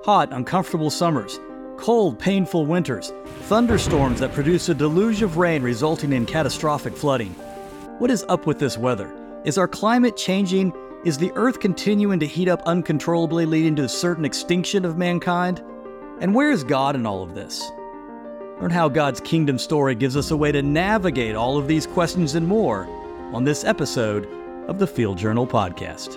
hot, uncomfortable summers, cold, painful winters, thunderstorms that produce a deluge of rain resulting in catastrophic flooding. What is up with this weather? Is our climate changing? Is the Earth continuing to heat up uncontrollably, leading to a certain extinction of mankind? And where is God in all of this? Learn how God's kingdom story gives us a way to navigate all of these questions and more on this episode of the Field Journal Podcast.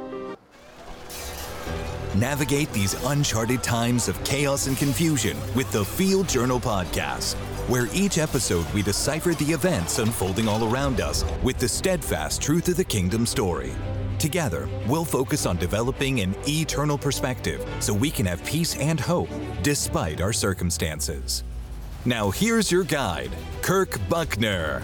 Navigate these uncharted times of chaos and confusion with the Field Journal Podcast, where each episode we decipher the events unfolding all around us with the steadfast truth of the kingdom story. Together, we'll focus on developing an eternal perspective so we can have peace and hope despite our circumstances. Now here's your guide, Kirk Buckner.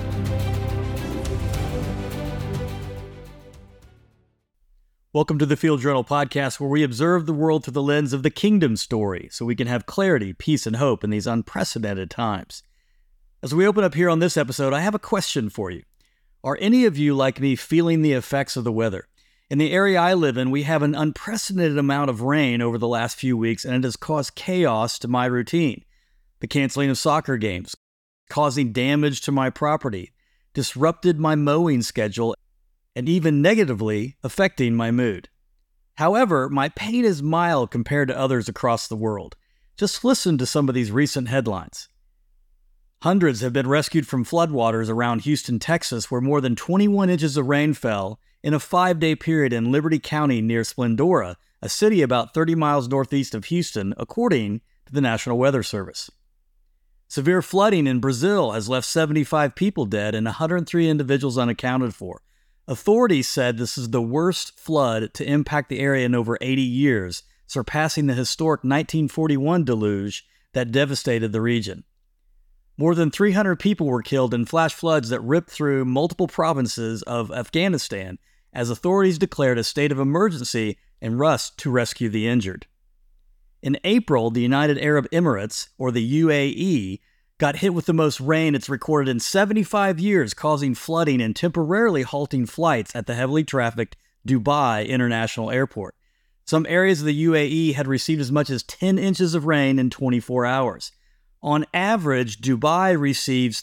Welcome to the Field Journal Podcast, where we observe the world through the lens of the kingdom story so we can have clarity, peace, and hope in these unprecedented times. As we open up here on this episode, I have a question for you. Are any of you, like me, feeling the effects of the weather? In the area I live in, we have an unprecedented amount of rain over the last few weeks, and it has caused chaos to my routine. The canceling of soccer games, causing damage to my property, disrupted my mowing schedule, and even negatively affecting my mood. However, my pain is mild compared to others across the world. Just listen to some of these recent headlines. Hundreds have been rescued from floodwaters around Houston, Texas, where more than 21 inches of rain fell in a 5-day period in Liberty County near Splendora, a city about 30 miles northeast of Houston, according to the National Weather Service. Severe flooding in Brazil has left 75 people dead and 103 individuals unaccounted for. Authorities said this is the worst flood to impact the area in over 80 years, surpassing the historic 1941 deluge that devastated the region. More than 300 people were killed in flash floods that ripped through multiple provinces of Afghanistan as authorities declared a state of emergency and rushed to rescue the injured. In April, the United Arab Emirates, or the UAE, got hit with the most rain it's recorded in 75 years, causing flooding and temporarily halting flights at the heavily trafficked Dubai International Airport. Some areas of the UAE had received as much as 10 inches of rain in 24 hours. On average, Dubai receives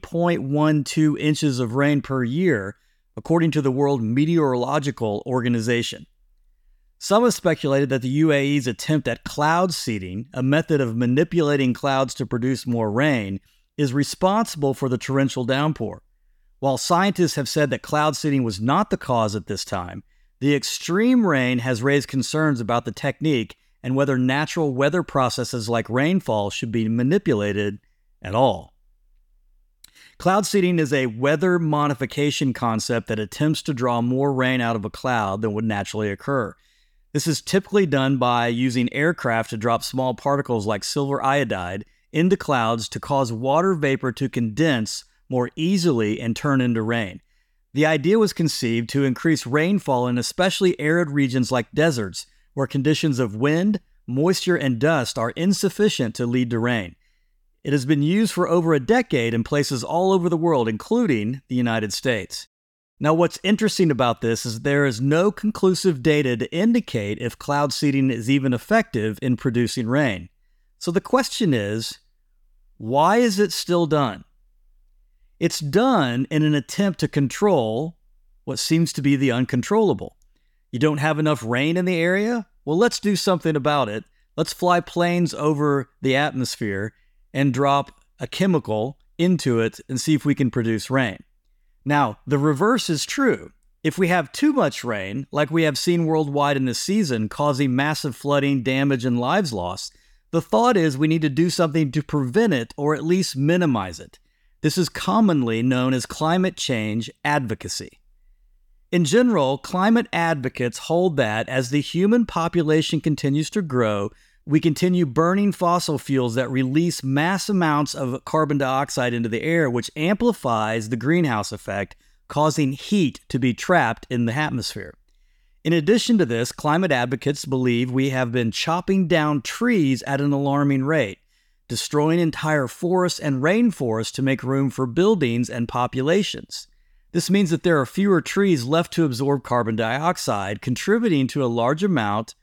3.12 inches of rain per year, according to the World Meteorological Organization. Some have speculated that the UAE's attempt at cloud seeding, a method of manipulating clouds to produce more rain, is responsible for the torrential downpour. While scientists have said that cloud seeding was not the cause at this time, the extreme rain has raised concerns about the technique and whether natural weather processes like rainfall should be manipulated at all. Cloud seeding is a weather modification concept that attempts to draw more rain out of a cloud than would naturally occur. This is typically done by using aircraft to drop small particles like silver iodide into clouds to cause water vapor to condense more easily and turn into rain. The idea was conceived to increase rainfall in especially arid regions like deserts, where conditions of wind, moisture, and dust are insufficient to lead to rain. It has been used for over a decade in places all over the world, including the United States. Now, what's interesting about this is there is no conclusive data to indicate if cloud seeding is even effective in producing rain. So the question is, why is it still done? It's done in an attempt to control what seems to be the uncontrollable. You don't have enough rain in the area? Well, let's do something about it. Let's fly planes over the atmosphere and drop a chemical into it and see if we can produce rain. Now, the reverse is true. If we have too much rain, like we have seen worldwide in this season, causing massive flooding, damage, and lives lost, the thought is we need to do something to prevent it or at least minimize it. This is commonly known as climate change advocacy. In general, climate advocates hold that as the human population continues to grow, we continue burning fossil fuels that release mass amounts of carbon dioxide into the air, which amplifies the greenhouse effect, causing heat to be trapped in the atmosphere. In addition to this, climate advocates believe we have been chopping down trees at an alarming rate, destroying entire forests and rainforests to make room for buildings and populations. This means that there are fewer trees left to absorb carbon dioxide, contributing to a large amount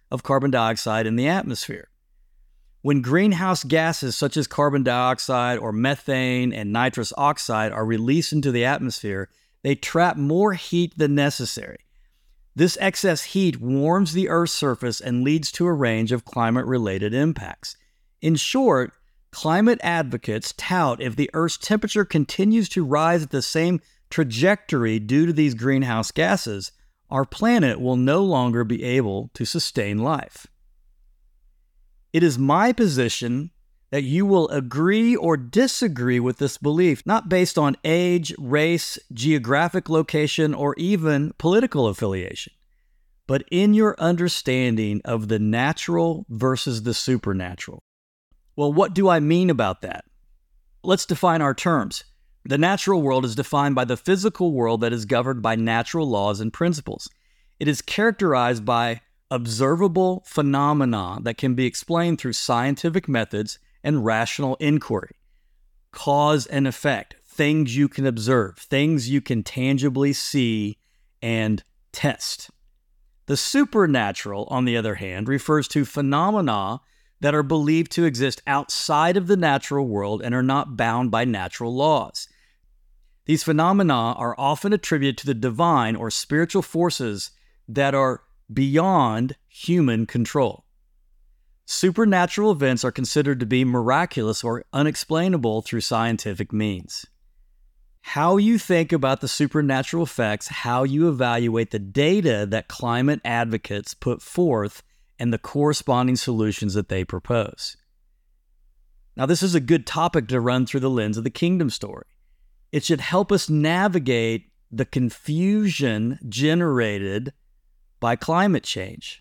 of carbon dioxide in the atmosphere. When greenhouse gases such as carbon dioxide or methane and nitrous oxide are released into the atmosphere, they trap more heat than necessary. This excess heat warms the Earth's surface and leads to a range of climate-related impacts. In short, climate advocates tout if the Earth's temperature continues to rise at the same trajectory due to these greenhouse gases, our planet will no longer be able to sustain life. It is my position that you will agree or disagree with this belief, not based on age, race, geographic location, or even political affiliation, but in your understanding of the natural versus the supernatural. Well, what do I mean about that? Let's define our terms. The natural world is defined by the physical world that is governed by natural laws and principles. It is characterized by observable phenomena that can be explained through scientific methods and rational inquiry. Cause and effect, things you can observe, things you can tangibly see and test. The supernatural, on the other hand, refers to phenomena that are believed to exist outside of the natural world and are not bound by natural laws. These phenomena are often attributed to the divine or spiritual forces that are beyond human control. Supernatural events are considered to be miraculous or unexplainable through scientific means. How you think about the supernatural affects how you evaluate the data that climate advocates put forth and the corresponding solutions that they propose. Now, this is a good topic to run through the lens of the kingdom story. It should help us navigate the confusion generated by climate change.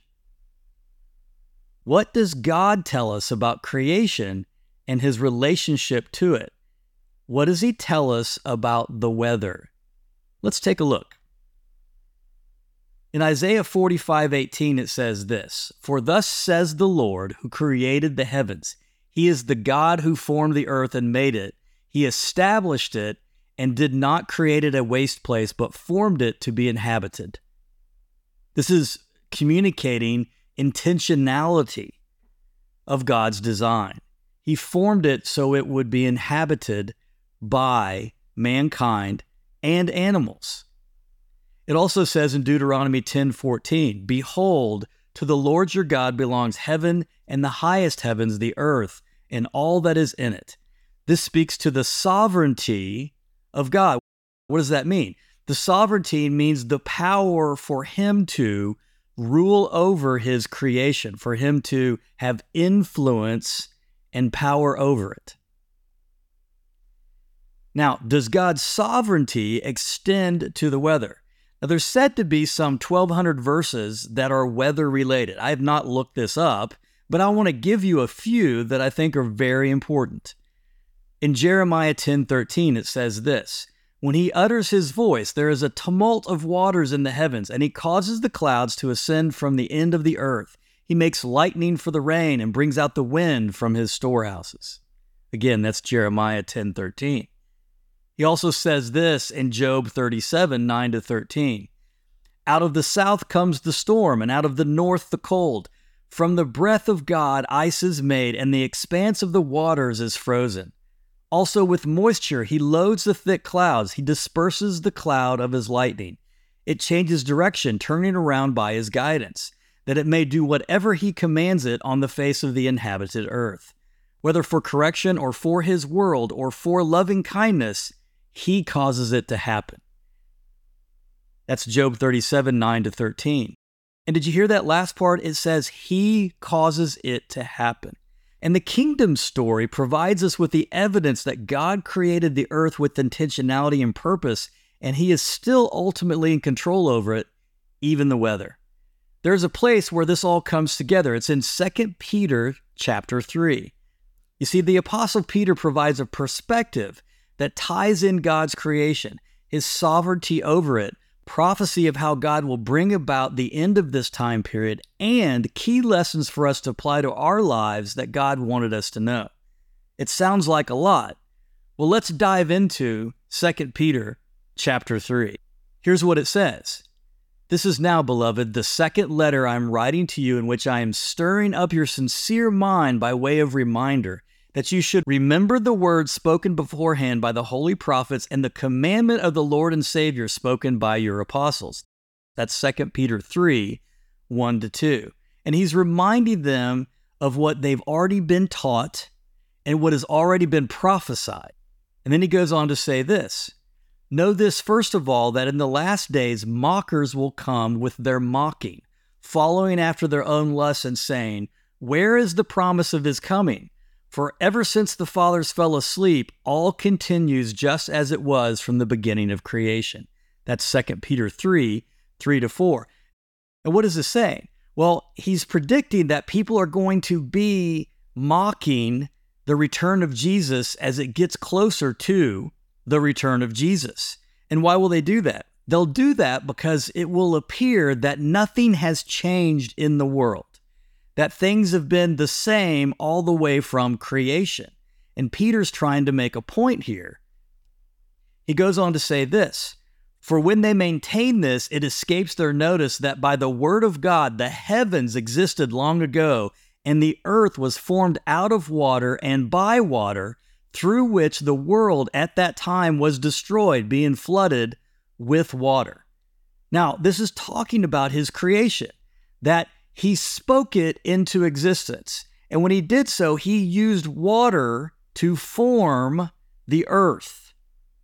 What does God tell us about creation and his relationship to it? What does he tell us about the weather? Let's take a look. In Isaiah 45:18, it says this, "For thus says the Lord who created the heavens. He is the God who formed the earth and made it. He established it and did not create it a waste place, but formed it to be inhabited." This is communicating intentionality of God's design. He formed it so it would be inhabited by mankind and animals. It also says in Deuteronomy 10:14, "Behold, to the Lord your God belongs heaven and the highest heavens, the earth, and all that is in it." This speaks to the sovereignty of God. What does that mean? The sovereignty means the power for him to rule over his creation, for him to have influence and power over it. Now, does God's sovereignty extend to the weather? Now, there's said to be some 1,200 verses that are weather related. I have not looked this up, but I want to give you a few that I think are very important. In Jeremiah 10:13, it says this, "When he utters his voice, there is a tumult of waters in the heavens, and he causes the clouds to ascend from the end of the earth. He makes lightning for the rain and brings out the wind from his storehouses." Again, that's Jeremiah 10:13. He also says this in Job 37:9-13. "Out of the south comes the storm, and out of the north the cold. From the breath of God ice is made, and the expanse of the waters is frozen. Also with moisture he loads the thick clouds. He disperses the cloud of his lightning. It changes direction, turning around by his guidance, that it may do whatever he commands it on the face of the inhabited earth. Whether for correction or for his world or for loving kindness, he causes it to happen." That's Job 37:9-13. And did you hear that last part? It says he causes it to happen. And the kingdom story provides us with the evidence that God created the earth with intentionality and purpose, and he is still ultimately in control over it, even the weather. There's a place where this all comes together. It's in 2 Peter chapter 3. You see, the Apostle Peter provides a perspective that ties in God's creation, his sovereignty over it, prophecy of how God will bring about the end of this time period, and key lessons for us to apply to our lives that God wanted us to know. It sounds like a lot. Well, let's dive into 2 Peter chapter 3. Here's what it says. This is now, beloved, the second letter I am writing to you, in which I am stirring up your sincere mind by way of reminder, that you should remember the words spoken beforehand by the holy prophets and the commandment of the Lord and Savior spoken by your apostles. That's 2 Peter 3, 1-2. And he's reminding them of what they've already been taught and what has already been prophesied. And then he goes on to say this: know this, first of all, that in the last days mockers will come with their mocking, following after their own lusts and saying, where is the promise of his coming? For ever since the fathers fell asleep, all continues just as it was from the beginning of creation. That's 2 Peter 3, 3-4. And what is this saying? Well, he's predicting that people are going to be mocking the return of Jesus as it gets closer to the return of Jesus. And why will they do that? They'll do that because it will appear that nothing has changed in the world, that things have been the same all the way from creation. And Peter's trying to make a point here. He goes on to say this: for when they maintain this, it escapes their notice that by the word of God the heavens existed long ago, and the earth was formed out of water and by water, through which the world at that time was destroyed, being flooded with water. Now, this is talking about his creation, that he spoke it into existence. And when he did so, he used water to form the earth.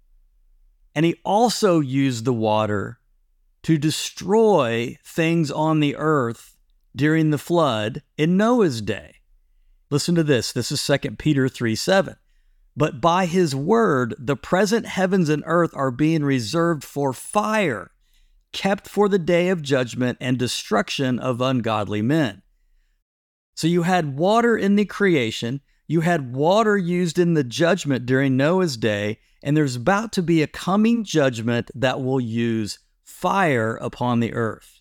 And he also used the water to destroy things on the earth during the flood in Noah's day. Listen to this. This is 2 Peter 3:7. But by his word, the present heavens and earth are being reserved for fire, kept for the day of judgment and destruction of ungodly men. So you had water in the creation, you had water used in the judgment during Noah's day, and there's about to be a coming judgment that will use fire upon the earth.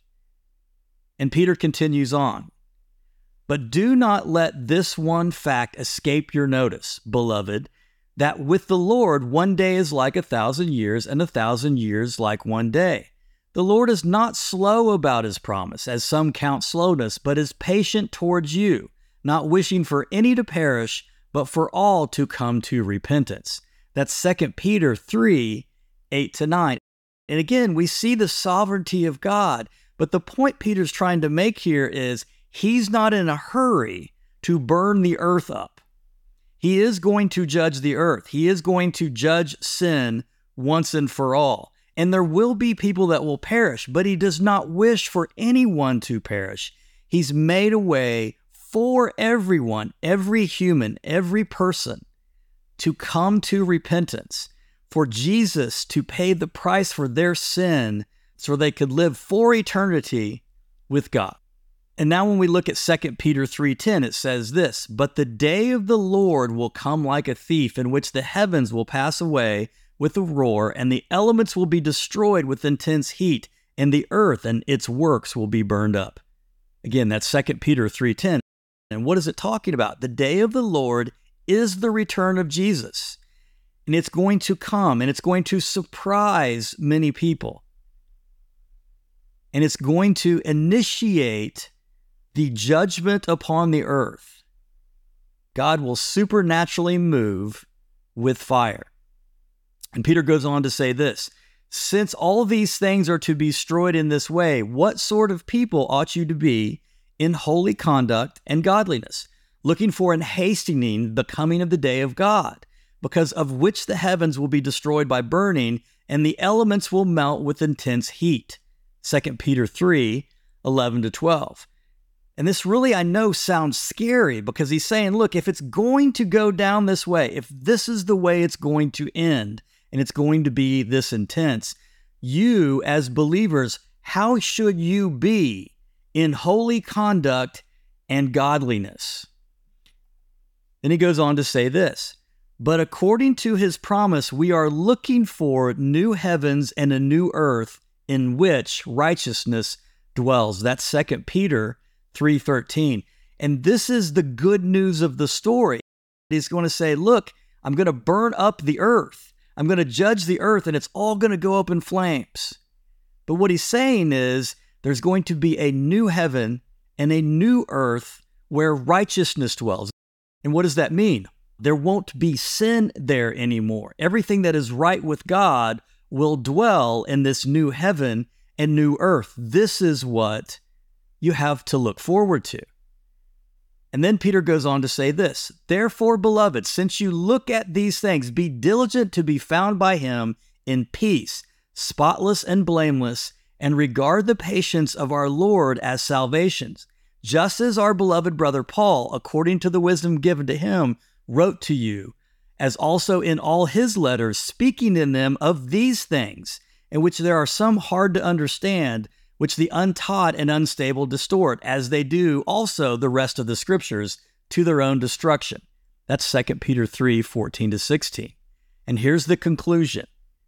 And Peter continues on. But do not let this one fact escape your notice, beloved, that with the Lord 1 day is like 1,000 years, and 1,000 years like 1 day. The Lord is not slow about his promise, as some count slowness, but is patient towards you, not wishing for any to perish, but for all to come to repentance. That's 2 Peter 3, 8-9. And again, we see the sovereignty of God, but the point Peter's trying to make here is he's not in a hurry to burn the earth up. He is going to judge the earth. He is going to judge sin once and for all. And there will be people that will perish, but he does not wish for anyone to perish. He's made a way for everyone, every human, every person, to come to repentance, for Jesus to pay the price for their sin so they could live for eternity with God. And now when we look at 2 Peter 3:10, it says this: but the day of the Lord will come like a thief, in which the heavens will pass away with a roar, and the elements will be destroyed with intense heat, and the earth and its works will be burned up. Again, that's 2 Peter 3:10. And what is it talking about? The day of the Lord is the return of Jesus. And it's going to come, and it's going to surprise many people. And it's going to initiate the judgment upon the earth. God will supernaturally move with fire. And Peter goes on to say this: since all these things are to be destroyed in this way, what sort of people ought you to be in holy conduct and godliness, looking for and hastening the coming of the day of God, because of which the heavens will be destroyed by burning, and the elements will melt with intense heat. 2 Peter 3, 11-12. And this really, I know, sounds scary, because he's saying, look, if it's going to go down this way, if this is the way it's going to end, and it's going to be this intense, you as believers, how should you be in holy conduct and godliness? Then he goes on to say this: but according to his promise, we are looking for new heavens and a new earth in which righteousness dwells. That's 2 Peter 3:13. And this is the good news of the story. He's going to say, look, I'm going to burn up the earth. I'm going to judge the earth, and it's all going to go up in flames. But what he's saying is there's going to be a new heaven and a new earth where righteousness dwells. And what does that mean? There won't be sin there anymore. Everything that is right with God will dwell in this new heaven and new earth. This is what you have to look forward to. And then Peter goes on to say this, "Therefore, beloved, since you look at these things, be diligent to be found by him in peace, spotless and blameless, and regard the patience of our Lord as salvation, just as our beloved brother Paul, according to the wisdom given to him, wrote to you, as also in all his letters, speaking in them of these things, in which there are some hard to understand, which the untaught and unstable distort, as they do also the rest of the scriptures, to their own destruction." That's 2 Peter 3, 14 to 16. And here's the conclusion.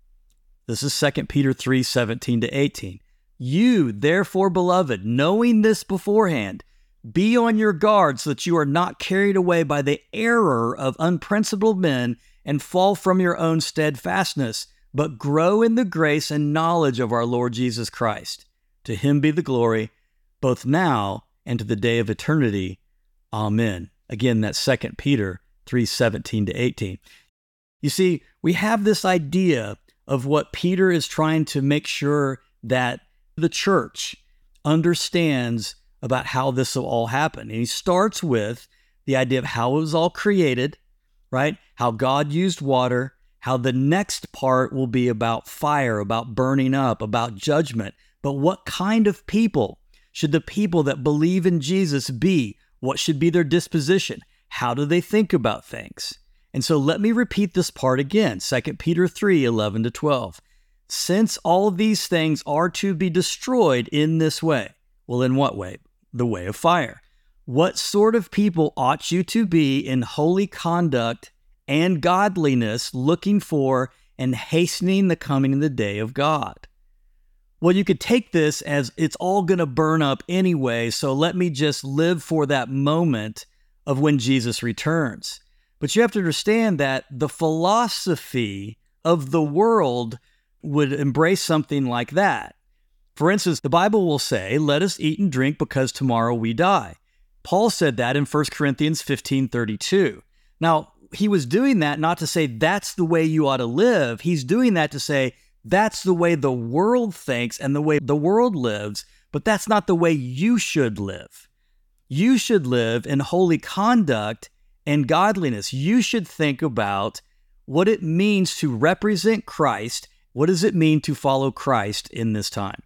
This is 2 Peter 3, 17 to 18. "You, therefore, beloved, knowing this beforehand, be on your guard so that you are not carried away by the error of unprincipled men and fall from your own steadfastness, but grow in the grace and knowledge of our Lord Jesus Christ. To him be the glory, both now and to the day of eternity. Amen." Again, that's 2 Peter 3, 17 to 18. You see, we have this idea of what Peter is trying to make sure that the church understands about how this will all happen. And he starts with the idea of how it was all created, right? How God used water, how the next part will be about fire, about burning up, about judgment. But what kind of people should the people that believe in Jesus be? What should be their disposition? How do they think about things? And so let me repeat this part again, 2 Peter 3, 11 to 12. "Since all of these things are to be destroyed in this way." Well, in what way? The way of fire. "What sort of people ought you to be in holy conduct and godliness, looking for and hastening the coming of the day of God?" Well, you could take this as it's all going to burn up anyway, so let me just live for that moment of when Jesus returns. But you have to understand that the philosophy of the world would embrace something like that. For instance, the Bible will say, "Let us eat and drink because tomorrow we die." Paul said that in 1 Corinthians 15:32. Now, he was doing that not to say that's the way you ought to live. He's doing that to say that's the way the world thinks and the way the world lives, but that's not the way you should live. You should live in holy conduct and godliness. You should think about what it means to represent Christ. What does it mean to follow Christ in this time?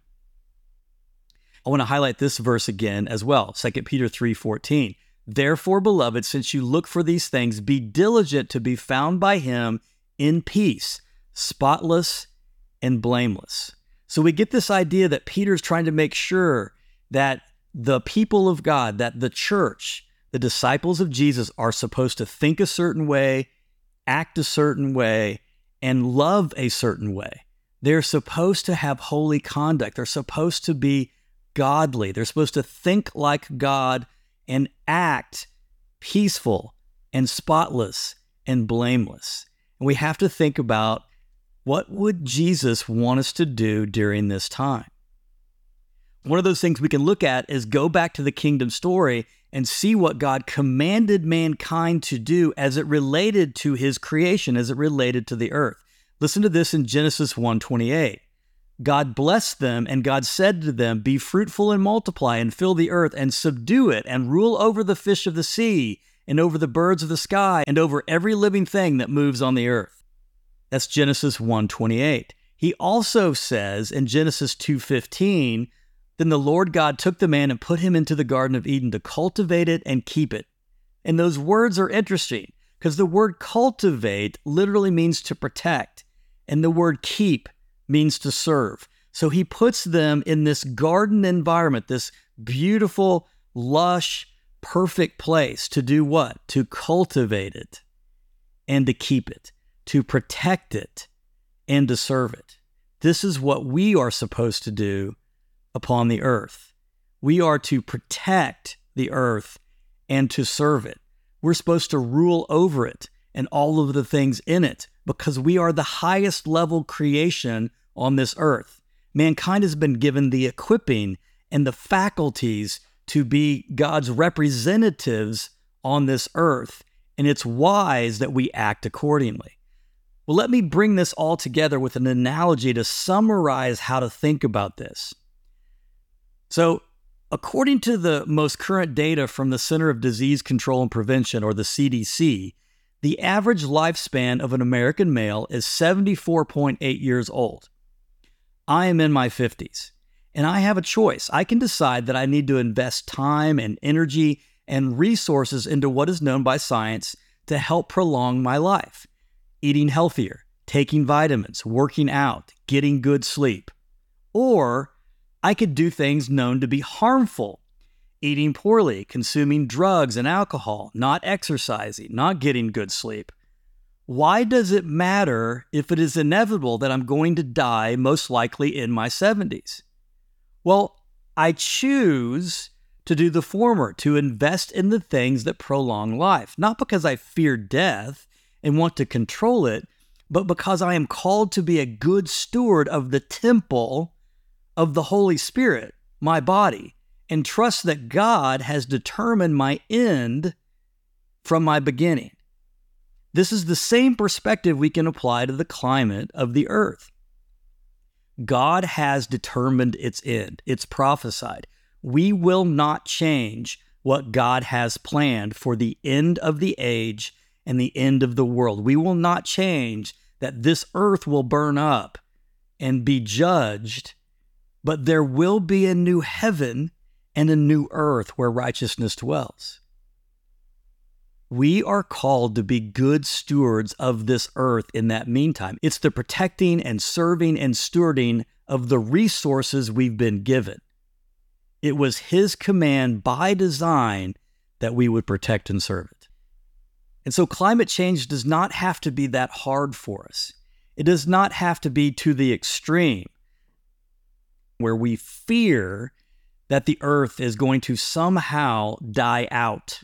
I want to highlight this verse again as well, 2 Peter 3:14. "Therefore, beloved, since you look for these things, be diligent to be found by him in peace, spotless and blameless." So we get this idea that Peter's trying to make sure that the people of God, that the church, the disciples of Jesus are supposed to think a certain way, act a certain way, and love a certain way. They're supposed to have holy conduct. They're supposed to be godly. They're supposed to think like God and act peaceful and spotless and blameless. And we have to think about, what would Jesus want us to do during this time? One of those things we can look at is go back to the kingdom story and see what God commanded mankind to do as it related to his creation, as it related to the earth. Listen to this in Genesis 1:28. "God blessed them, and God said to them, be fruitful and multiply and fill the earth and subdue it and rule over the fish of the sea and over the birds of the sky and over every living thing that moves on the earth." That's Genesis 1:28. He also says in Genesis 2:15, "Then the Lord God took the man and put him into the Garden of Eden to cultivate it and keep it." And those words are interesting because the word cultivate literally means to protect, and the word keep means to serve. So he puts them in this garden environment, this beautiful, lush, perfect place to do what? To cultivate it and to keep it, to protect it and to serve it. This is what we are supposed to do upon the earth. We are to protect the earth and to serve it. We're supposed to rule over it and all of the things in it because we are the highest level creation on this earth. mankind has been given the equipping and the faculties to be God's representatives on this earth, and it's wise that we act accordingly. Well, let me bring this all together with an analogy to summarize how to think about this. So, according to the most current data from the Center of Disease Control and Prevention, or the CDC, the average lifespan of an American male is 74.8 years old. I am in my 50s, and I have a choice. I can decide that I need to invest time and energy and resources into what is known by science to help prolong my life. Eating healthier, taking vitamins, working out, getting good sleep. Or I could do things known to be harmful. Eating poorly, consuming drugs and alcohol, not exercising, not getting good sleep. Why does it matter if it is inevitable that I'm going to die most likely in my 70s? Well, I choose to do the former, to invest in the things that prolong life, not because I fear death and want to control it, but because I am called to be a good steward of the temple of the Holy Spirit, my body, and trust that God has determined my end from my beginning. This is the same perspective we can apply to the climate of the earth. God has determined its end. It's prophesied. We will not change what God has planned for the end of the age and the end of the world. We will not change that this earth will burn up and be judged, but there will be a new heaven and a new earth where righteousness dwells. We are called to be good stewards of this earth in that meantime. It's the protecting and serving and stewarding of the resources we've been given. It was His command by design that we would protect and serve it. And so climate change does not have to be that hard for us. It does not have to be to the extreme where we fear that the earth is going to somehow die out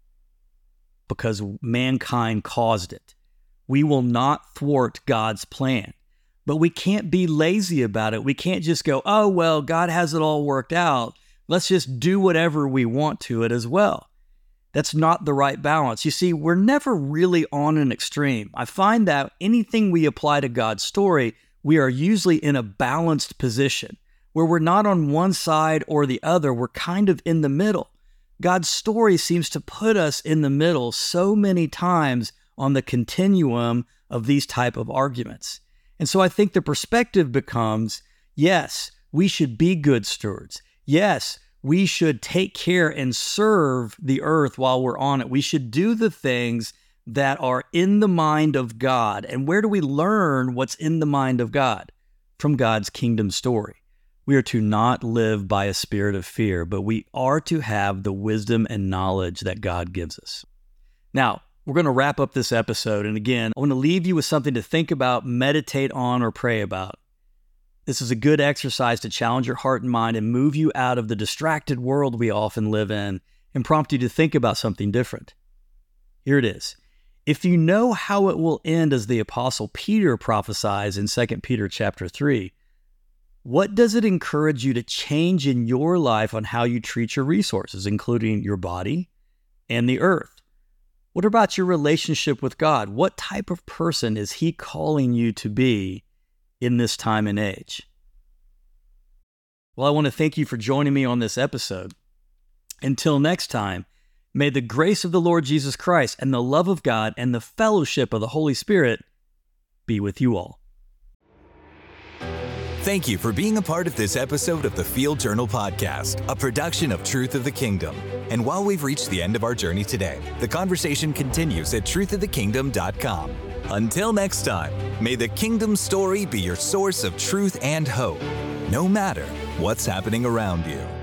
because mankind caused it. We will not thwart God's plan, but we can't be lazy about it. We can't just go, oh, well, God has it all worked out. Let's just do whatever we want to it as well. That's not the right balance. You see, we're never really on an extreme. I find that anything we apply to God's story, we are usually in a balanced position where we're not on one side or the other. We're kind of in the middle. God's story seems to put us in the middle so many times on the continuum of these type of arguments. And so I think the perspective becomes, yes, we should be good stewards. Yes, we should take care and serve the earth while we're on it. We should do the things that are in the mind of God. And where do we learn what's in the mind of God? From God's kingdom story. We are to not live by a spirit of fear, but we are to have the wisdom and knowledge that God gives us. Now, we're going to wrap up this episode. And again, I want to leave you with something to think about, meditate on, or pray about. This is a good exercise to challenge your heart and mind and move you out of the distracted world we often live in and prompt you to think about something different. Here it is. If you know how it will end as the Apostle Peter prophesies in 2 Peter chapter 3, what does it encourage you to change in your life on how you treat your resources, including your body and the earth? What about your relationship with God? What type of person is He calling you to be in this time and age? Well, I want to thank you for joining me on this episode. Until next time, may the grace of the Lord Jesus Christ and the love of God and the fellowship of the Holy Spirit be with you all. Thank you for being a part of this episode of the Field Journal Podcast, a production of Truth of the Kingdom. And while we've reached the end of our journey today, the conversation continues at truthofthekingdom.com. Until next time, may the kingdom story be your source of truth and hope, no matter what's happening around you.